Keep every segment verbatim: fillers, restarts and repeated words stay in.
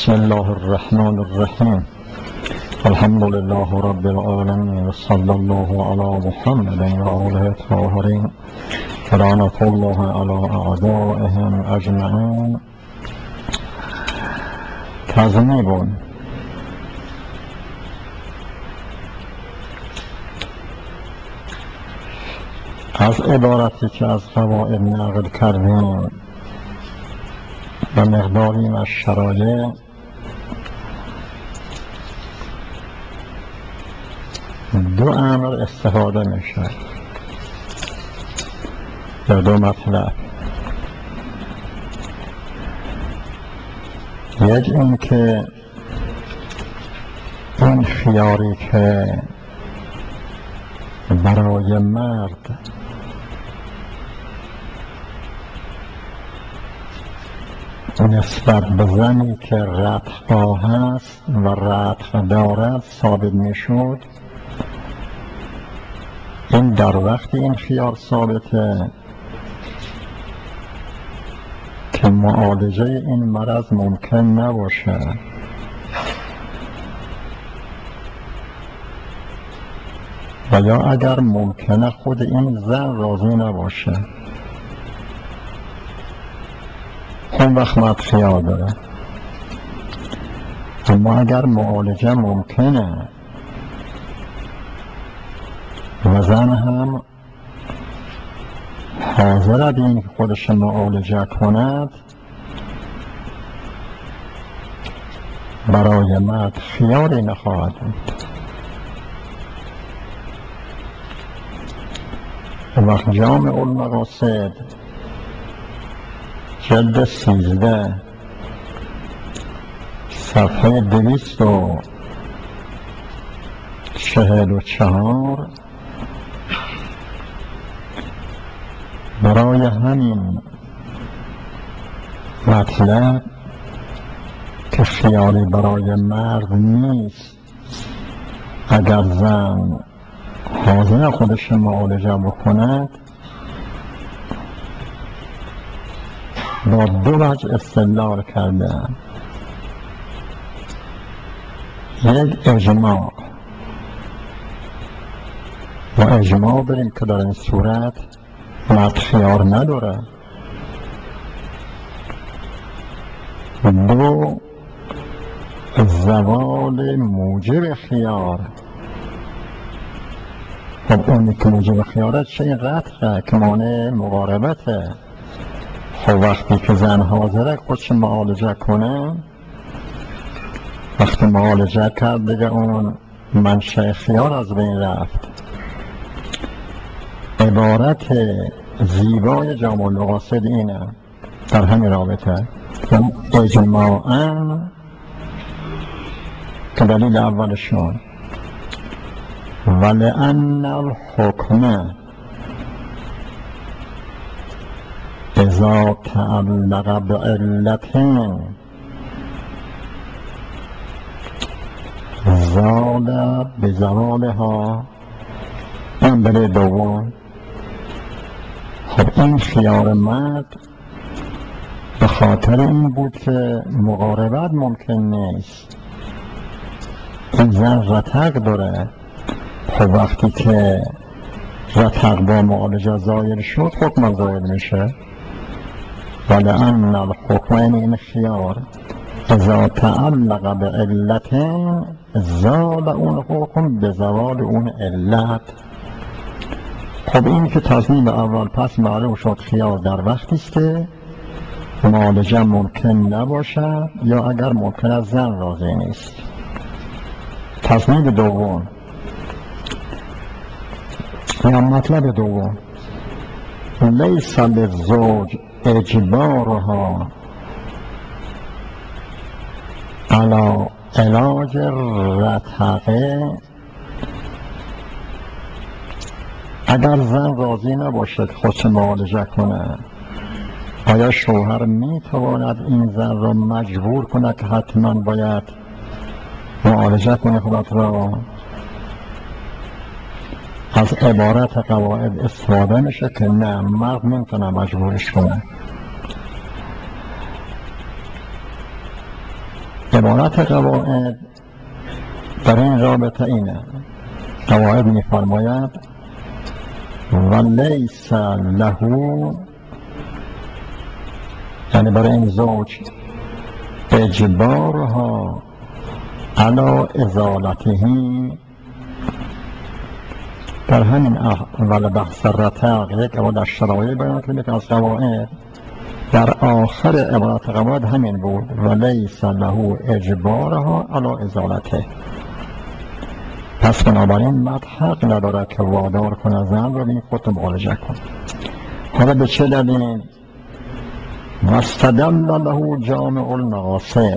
بسم الله الرحمن الرحیم الحمد لله رب العالمین صلی الله علی محمد و آله الطاهرین لعنة الله علی اعدائهم اجمعین. تذنیب از عبارتی که از قواعد نقل کردیم و مقداری از شرایع دو امر استفاده میشه یا دو مطلب. یک این که این خیاری که برای مرد نسبت به زنی که رتقا هست و رتق دارد ثابت میشد، این در وقت این خیار ثابته که معالجه این مرض ممکن نباشه و یا اگر ممکنه خود این زن راضی نباشه، اون وقت مرد خیار داره. اما اگر معالجه ممکنه و زن هم حاضر بین که خودش معالجه کند، برای مرد خیاری نخواهد بود. وقت جامع المقاصد جلد سیزده صفحه دویست و چهل و چهار برای همین مطلب که خیاری برای مرد نیست اگر زن حاضر خودش معالجه بکند، با دو وجه استدلال کرده. یک اجماع و اجماع بریم که در این صورت مرد خیار نداره. دو زوال موجب خیار. خب اونی که موجب خیاره چه؟ این رتقه که مانع مقاربته. خب وقتی که زن حاضره خودش معالجه کنه، وقتی معالجه کرد دیگه اون منشأ خیار از بین رفت. عبارت زیبای جامع المقاصد اینه در همین رابطه اجماعاً که دلیل اولشون ولأن الحکم اذا تعلق بعلتین زال بزوالها. این بله دوم. خب این خیار مرد به خاطر این بود که مقاربت ممکن نیست، این زن رتق داره. خب وقتی که رتق با معالجه زایل شد حکم زایل میشه. ولأن الحکم این خیار اذا تعلق به علت زال اون حکم به زوال اون علت. خب این که تصمیم اول پس معلوم شد خیار در وقتی است که معالجه ممکن نباشه یا اگر ممکن است زن راضی نیست. تصمیم دوم یا مطلب دوم لیس للزوج اجبارها علی علاج رتقه. اگر زن راضی نباشه که خودش معالجه کنه، آیا شوهر میتواند این زن را مجبور کنه که حتما باید معالجه کنه خودت را؟ از عبارت قواعد استفاده میشه که نه، مرد نمیتونه مجبورش کنه. عبارت قواعد در این رابطه اینه. قواعد می فرماید و لیس له، یعنی برای این زوج اجبارها علی ازالتهی. در همین اول بحث رتق یک عبارت از شرایع بیان کنید از قواعد، در آخر عبارت قواعد همین بود و لیس له اجبارها علی ازالته. پس بنابراین مرد حق نداره که وادار کنه زن رو بین خود معالجه کن. حالا به چه دلیل؟ واستدل له جامع المقاصد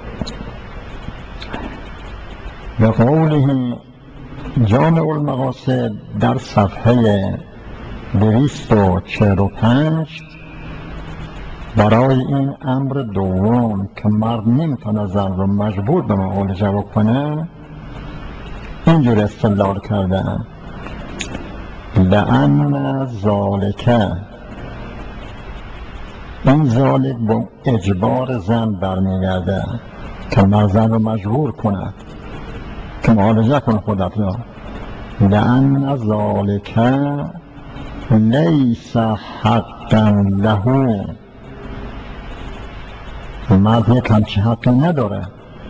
به قوله، جامع المقاصد در صفحه دویست و چهل و پنج برای این امر دوم که مرد نمیتونه زن رو مجبور به معالجه بکنه اینجور استدلال کردن لأن ذالکه، این ذالک با اجبار زن برمیگرده که مرد زن رو مجبور کنه که معالجه کن خودت را. لأن ذالکه لیس حقا له، مرد یک همچی حقی نداره،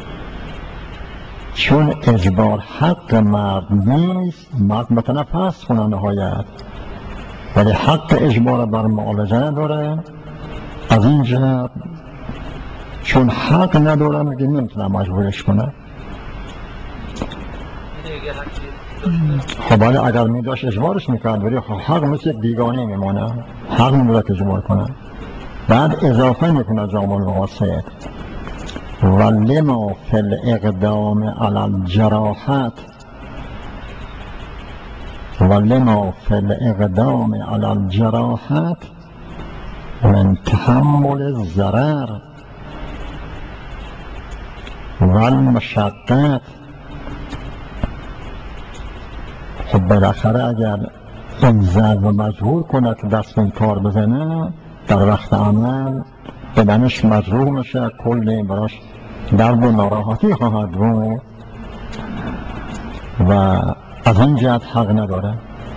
چون اجبار حق مرد نیست. مرد متنه پس کنه نهایت، ولی حق اجبار بر معالجه نداره. از این جهت چون حق نداره میگه نمیتونه مجبورش کنه. خب ولی اگر می داشت اجبارش میکرد، ولی حق مثل یک بیگانه میمانه، حق نمیده که اجبار کنه. بعد اضافه میکنه جامع المقاصد و لما فی الاقدام علی الجراحت، و لما فی الاقدام علی الجراحت من تحمل الضرر و المشقت. خب بالاخره اگر این زن رو مجبور کنه که دست این کار بزنه، در وقت عمل بدنش مجروح میشه، کلی براش درد و ناراحتی خواهد بود و از این جهت حق نداره.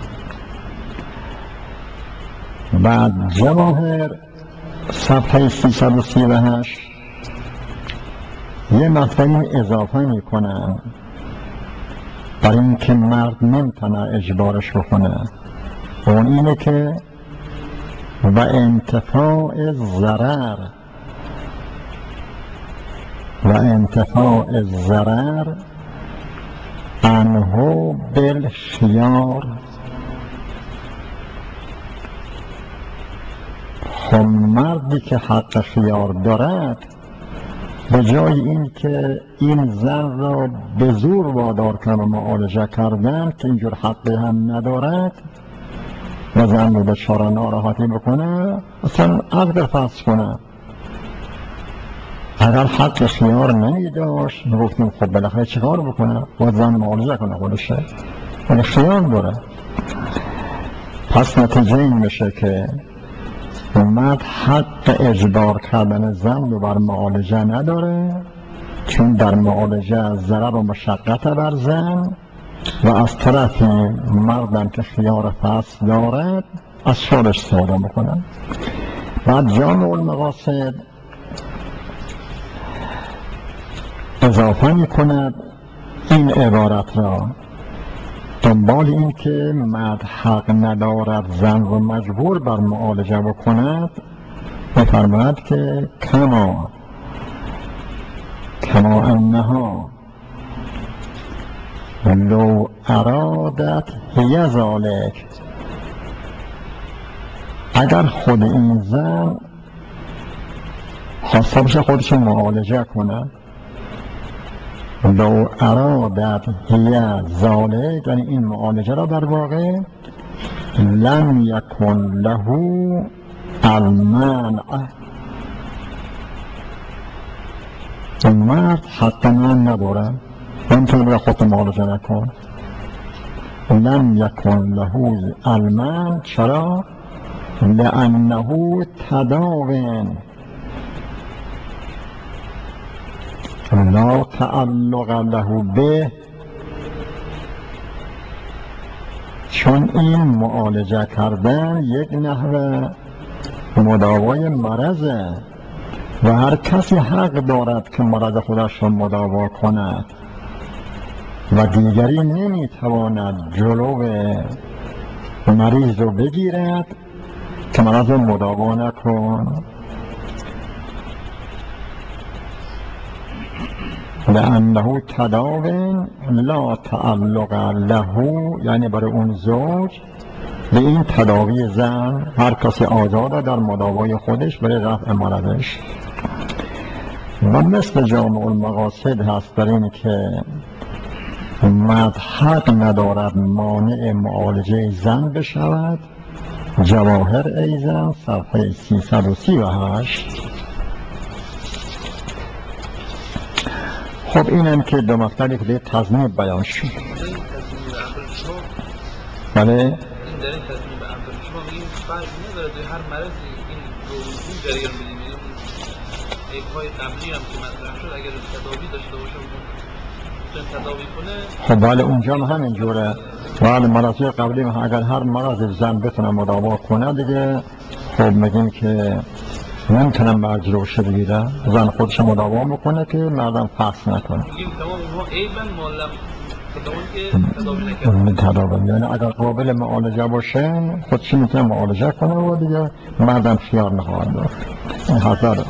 بعد جواهر صفحه سیصد و سی و هشت یه مطلبی اضافه میکنن برای اینکه مرد نمیتونه اجبارش بکنه، اون اینه که و انتفاع ضرر و انتفاع ضرر عنه بالخیار. خب مردی که حق خیار دارد به جای این که این زن را به زور وادار کنه و معالجه کردن که اینجور حقی هم ندارد و زن رو به چاره ناراحتی بکنه، اصلا عقد فسخ کنه. اگر حق خیار نمی داشت میگفتیم خب بالاخره چیکار بکنه؟ باید زن معالجه کنه خودشه، ولی خیار داره. پس نتیجه این میشه که مرد حق اجبار کردن زن رو بر معالجه نداره، چون در معالجه ضرر و مشقت بر زن و از طرف مردم که خیار فصل دارد از شورش استفاده میکنن. بعد جامع المقاصد اضافه میکند این عبارت را دنبال این که مرد حق ندارد زن رو مجبور بر معالجه بکند، میفرماید که کما کما انها لو ارادت هی ذالک، اگر خود این زن خواسته باشه خودش معالجه کنه، لو ارادت هی ذالک یعنی این معالجه را در واقع، لم یکن له المنع، این مرد حق من نداره، نمیتونه بگه خودت معالجه نکن. لم یکن له المنع، چرا؟ لانه تداوین، لا تعلق له به، چون این معالجه کردن یک نحوه مداوای مرضه و هر کسی حق دارد که مرض خودش را مداوا کند و دیگری نمیتواند جلو مریض رو بگیرد که مرض رو مداوا نکن، لأنه تداو لا تعلق له، یعنی برای اون زوج به این تداوی زن هر کسی آزاده در مداوای خودش برای رفع مرضش. و مثل جامع المقاصد هست در این که مرد حق ندارد مانع معالجه زن بشود، جواهر ایزن صفحه سیصد و سی و هشت. خب اینم که دو مطلبی که تضمین بیان شد. بله؟ این در این تصمیم به امر شما میگیم فرق نداره توی هر مرضی این روزی جریان بدیم، عیب‌های قبلی هم که مطرح شد اگر تداوی داشته باشه میتونه تداوی کنه. خب بله اونجا هم همینجوره. بله مرضی قبلی هم اگر هر مرض زن بتونه مداوا کنه دیگه خب میگیم که نمیتونم مجروش بگیره، زن خودش مداوا میکنه که مردم فحص نکنه. میگیم تمام اونها عیبن معلم تداوی تداوی، یعنی اگر قابل معالجه باشه خودش میتونه معالجه کنه و دیگه مردم خیار نخواهد داشت. این حضره.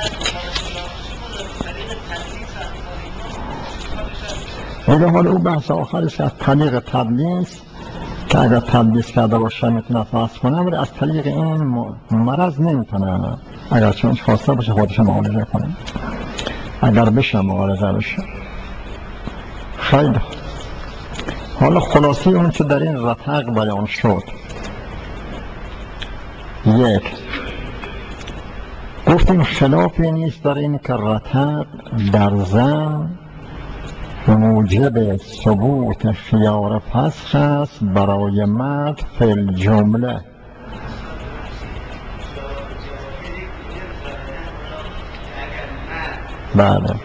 دیگه حالا او بحث آخرش از طریق تدلیس که اگر تدلیس کرده باشه میتونه فحص کنه، ولی از طریق این مرض نمیتونه، اگر چونش خواسته باشه خودش معالجه کنه، اگر بشه معالجه بشه. خیلی حالا خلاصی اون که در این رتق بیان شد، یک گفتیم خلافی نیست در این که رتق در زن موجب ثبوت خیار فسخ است برای مرد فی الجمله. بله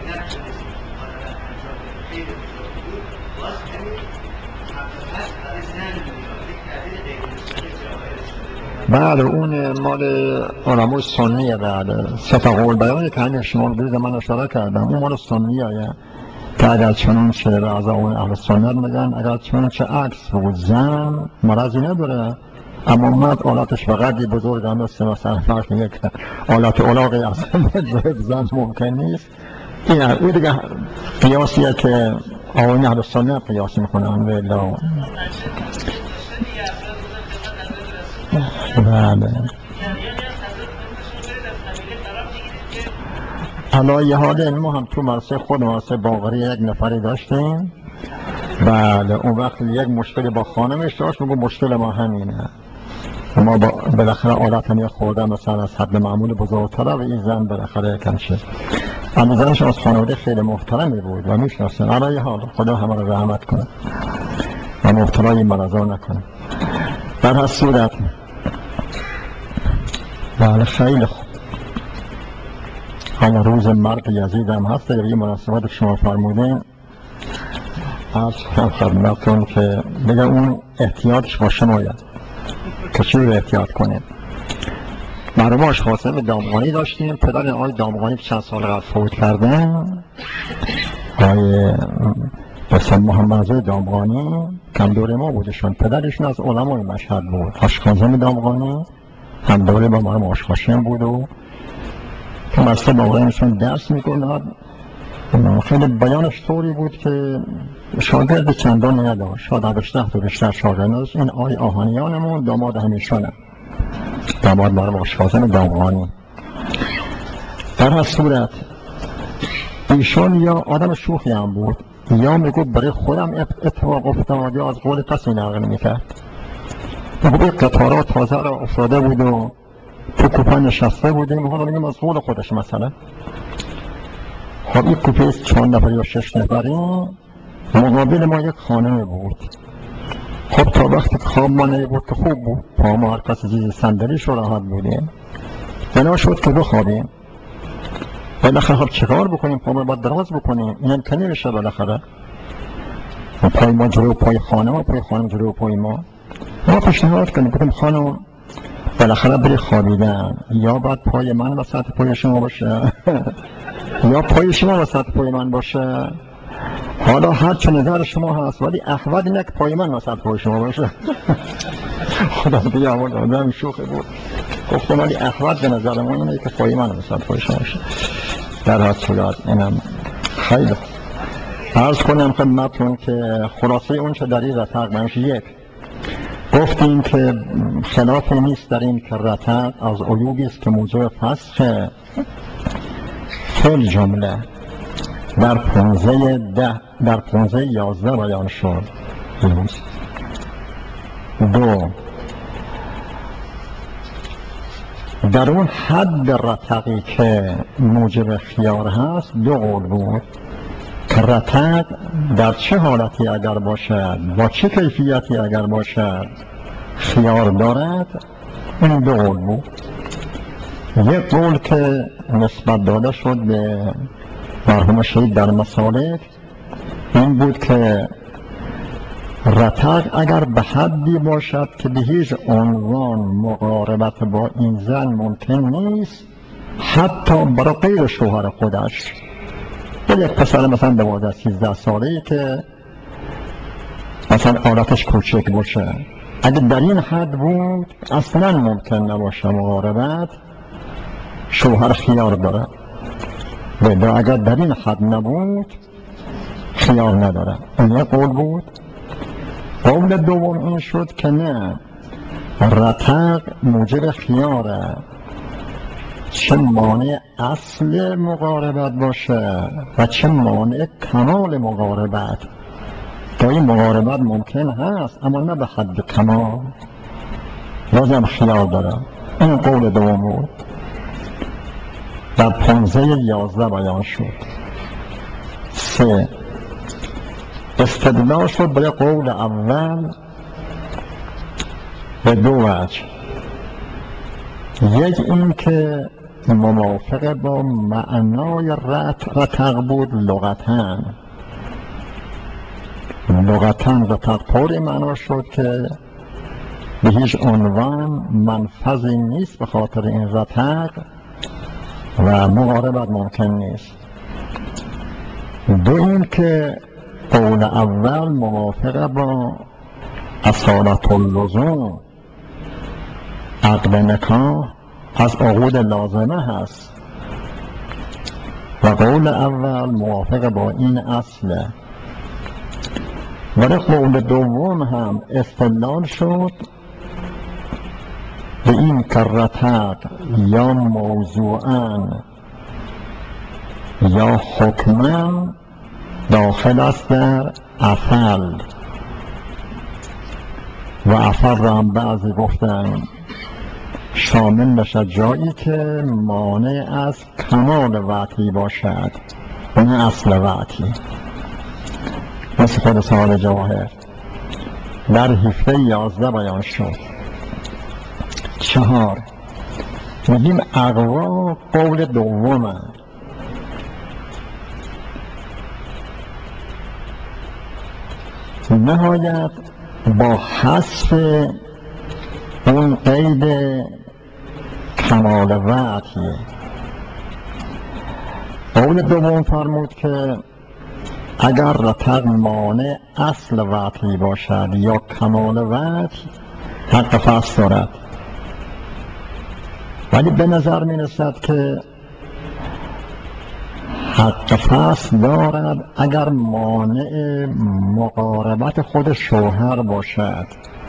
بله اون مال علمای سنیه. بله ستا قول بیانی که همین شما بیده من اشاره کردم اون مال سنیه که اگر چنون چه بعضا اون اهل سنت میگن اگر چنون چه عکس بود زن مرضی نداره اما مرد آلاتش بقدری بزرگ هم است، مثلا فرق میگه که آلات علاقی از زن ممکن نیست. این او دیگه قیاسیه که آقایون اهل سنت قیاس میکنن. بله بله علایه حال ما هم تو مرسه خود مرسه باقری یک نفری داشتیم. بله اون وقت یک مشکلی با خانمش داشت، میگو مشکل ما همینه، ما با بالاخره آلت هم خورده مثلا از حد معمول بزرگتره و این زن بالاخره کم شد. اما زنش از خانواده خیلی محترمی بود و میشناسن. علایه حال خدا همه رو رحمت کنه و مبتلای مرضا نکنه. در هر صورت بله خیلی خوب. حالا روز مرگ یزید هم هست، اگر یه مناسبت شما فرمودین از خدمتون که دیگه اون احتیاطش با شماید که چی رو احتیاط کنیم. مرحوم آشقاسم دامغانی داشتیم، پدر آقای دامغانی که چند سال قبل فوت کردن، آقای بسیار محمد دامغانی کم دوره ما بودشون، پدرشون از علمای مشهد بود. آشقاسم دامغانی هم دوره با مرحوم آشقاسم بود و که مستر دامغانیشون درس میکنند. خیلی بیانش طوری بود که شاگرد چندان نداشت، شاید هشده تا بیشتر شاگرد نداشت. این آقای آهانیانمون داماد همیشونه، داماد مرحوم آشقاسم دامغانی. در هر صورت ایشان یا آدم شوخی هم بود، یا میگو برای خودم اتفاق افتاد یا از قول کسی نقل میکرد. میگو قطارات تازه را افتاده بود و تو کوپه نشسته بودیم، حالا میگم از قول خودش مثلا خب این کوپه چند نفر یا شش نفری، مقابل ما یک خانه بود. خب تا وقتی خواب ما نبود که خوب بود، پا ما هر کسی زیر صندلیش رو راحت بودیم، بنا شد که بخوابیم. بالاخره خب چیکار بکنیم؟ پا ما باید دراز بکنیم، این که نمیشه. بالاخره پای ما جلو پای خانم و پای خانم جلو پای ما. ما پیشنهاد کنیم بکنیم خانم بالاخره بری خوابیدن، یا باید پای من وسط پای شما باشه یا پای شما وسط پای من باشه. حالا هر چه نظر شما هست، ولی احوال اینه که پای من وسط پای شما باشه. خدا بیامرز، آدم شوخی بود. گفتم ولی احوال به نظر من اینه که پای من وسط پای شما باشه. در حد صورت اینم خیلی عرض کنم خدمتتون که خلاصه اون چه در این رتق منش یک گفتیم که خلافی نیست در این که رتق از عیوبی است که موضوع فسخ فل جمله در پونزه ده در پونزه یازده بیان شد. دو، در اون حد رتقی که موجب خیار هست دو قول بود که رتق در چه حالتی اگر باشد، با چه کیفیتی اگر باشد خیار دارد. این دو قول بود. یک قول که نسبت داده شد به مرحوم شهید در مسالک این بود که رتق اگر به حدی باشد که به هیچ عنوان مقاربت با این زن ممکن نیست، حتی برای غیر شوهر خودش. یک پسر مثلا دوازده سیزده ساله‌ای که مثلا حالتش کوچک باشه، اگر در این حد بود اصلا ممکن نباشه مقاربت، شوهر خیار داره. و اگر در این حد نبود خیار نداره. این یک قول بود. قول دوم این شد که نه، رتق موجب خیاره، چه مانع اصل مقاربت باشه و چه مانع کمال مقاربت. گاهی مقاربت ممکن هست اما نه به حد کمال، لازم خیال داره. این قول دوم بود، در پانزه یازده بیان شد. سه، استدلال شد برای قول اول به دو وجه. یک این که موافق با معنای رت رتق بود لغتاً. لغتاً رتق طوری معنا شد که به هیچ عنوان منفذی نیست به خاطر این رتق و مقاربت ممکن نیست. دو این که قول اول موافق با اصالت اللزوم، عقد نکاح از عقود لازمه هست و قول اول موافق با این اصله. ولی قول دوم هم استدلال شد به این که رتق یا موضوعاً یا حکماً داخل است در افعل، و افعل را هم بعضی گفتن شامل نشد جایی که مانع از کمال وعطی باشد، نه اصل وعطی. مثل خود سوال جواهر در هفته یازده بیان شد. چهار، میگیم اقوا قول دومه. نهایت با حذف اون قید کمال وعطی. قول دوم فرمود که اگر رتق مانع اصل وعطی باشد یا کمال وعط حق فصل دارد، ولی به نظر می رسد که حق فصل دارد اگر مانع مقاربت خود شوهر باشد.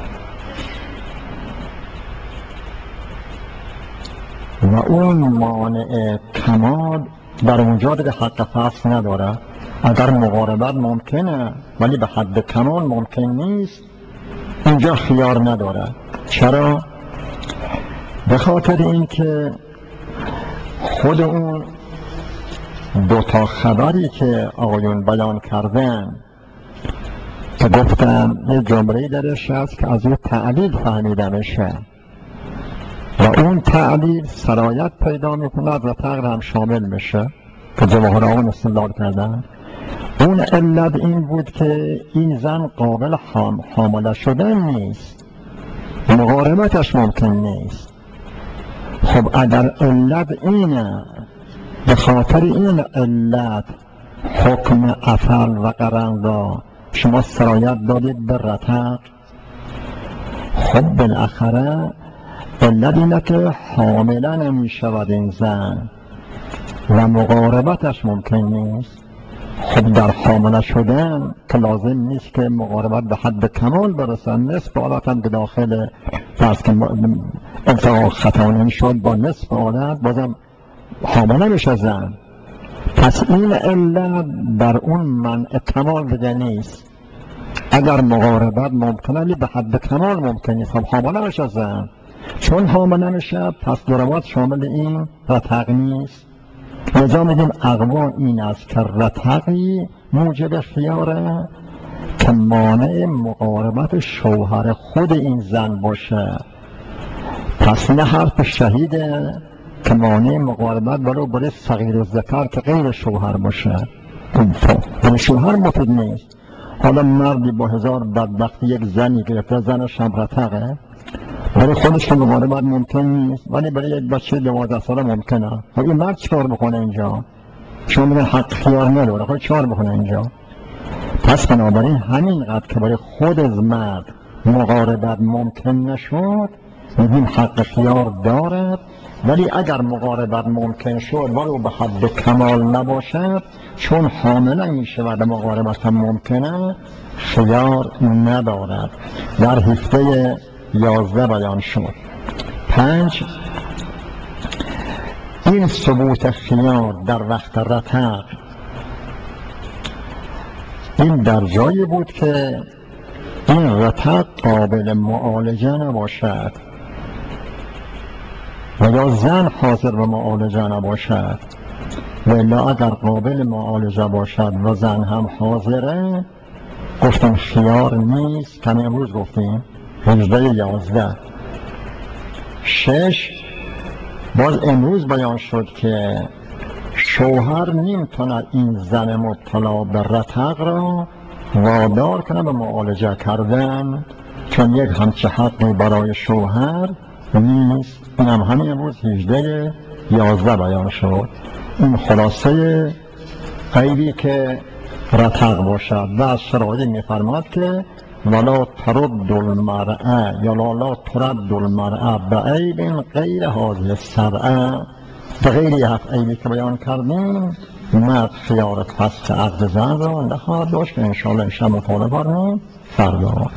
و اون مانع کمال در اونجا دیگه حق فصل نداره. اگر مقاربت ممکنه ولی به حد کمال ممکن نیست، اینجا خیار نداره. چرا؟ به خاطر اینکه خود اون دو تا خبری که آقایون بیان کردن که گفتن یه جمله درش هست که از اون تعلیل فهمیده میشه و اون تعلیل سرایت پیدا میکنه و رتق هم شامل میشه. که جواهر آقا استدلال کردن. اون علت این بود که این زن قابل حام حامله شدن نیست، مقاربتش ممکن نیست. خب اگر علت اینه، به خاطر این علت حکم افعل و قرن را شما سرایت دادید به رتق، خب بالاخره علت اینه که حامله نمی شود این زن و مقاربتش ممکن نیست. خب در حامله شدن که لازم نیست که مقاربت به حد کمال برسن، نصف عادت هم که داخل فرض که انتقال خطا نمیشد، با نصف عادت بازم حامله میشه زن. پس این علت در اون منع کمال دیگه نیست. اگر مقاربت ممکنه به حد کمال ممکن نیست، خب حامله میشه زن. چون حامله میشه پس ضربات شامل این رتق نیست. لذا میگیم اقوا این است که رتقی موجب خیاره که مانع مقاربت شوهر خود این زن باشه. پس نه حرف شهیده که مانع مقاربت برای برای صغیر ذکر که غیر شوهر باشه، برای شوهر مفید نیست. حالا مردی با هزار بدبختی یک زنی گرفته، زنش هم رتقه، برای خودش که مقاربت ممکن نیست ولی برای یک بچه دوازده ساله ممکنه. خب این مرد چیکار بکنه اینجا؟ شما میگن حق خیار نداره، خب چیکار بکنه اینجا؟ پس بنابراین همینقدر که برای خود از مرد مقاربت ممکن نشد، میگیم حق خیار دارد، ولی اگر مقاربت ممکن شد ولو به حد کمال نباشد، چون حامله میشه و مقاربت هم ممکنه، خیار ندارد. در هفته یازده بیان شد. پنج، این ثبوت خیار در وقت رتق این در جایی بود که این رتق قابل معالجه نباشد و یا زن حاضر به معالجه نباشد، ولی اگر قابل معالجه باشد و زن هم حاضره، گفتم خیار نیست. کمی امروز گفتیم هجده یازده. شش، باز امروز بیان شد که شوهر نمیتونه این زن مبتلا به رتق را وادار کنه به معالجه کردن، چون یک همچه حقی برای شوهر نیست. این هم همین امروز هجده یازده بیان شد. این خلاصه عیبی که رتق باشد و از شرایط میفرماد که ولا ترد المرأة یا لا ترد المرأة بعیب غیر هذه السبعة. به غیر یک عیبی که بیان کردیم مرد خیار فسخ عقد زن را نخواهد داشت که انشاءالله شب مطالعه فردا.